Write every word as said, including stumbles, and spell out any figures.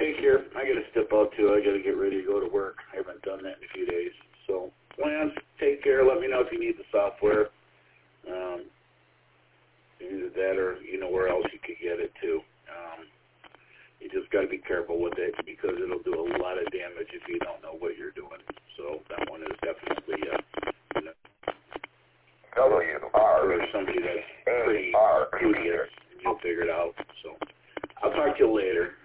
Take care. I got to step out too. I got to get ready to go to work. I haven't done that in a few days. So, Lance, take care. Let me know if you need the software. Um, either that or you know where else you could get it too. Um, you just got to be careful with it because it'll do a lot of damage if you don't know what you're doing. So that one is definitely uh, you know, W R for somebody that's A pretty R studious. You'll figure it out. So I'll talk to you later.